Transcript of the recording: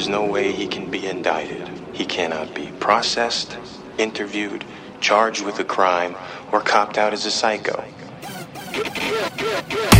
is no way he can be indicted. He cannot be processed, interviewed, charged with a crime, or copped out as a psycho.